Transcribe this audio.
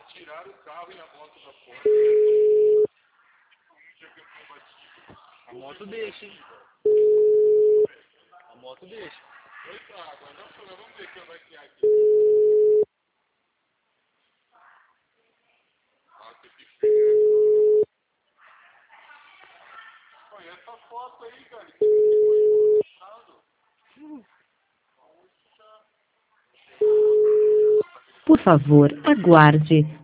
Tiraram o carro e a moto da porta. A moto deixa, hein? A moto deixa. Eita, agora já foi, vamos ver quem vai criar aqui. Ah, que feio. Olha essa foto aí, cara. Que foi engraçado. Por favor, aguarde.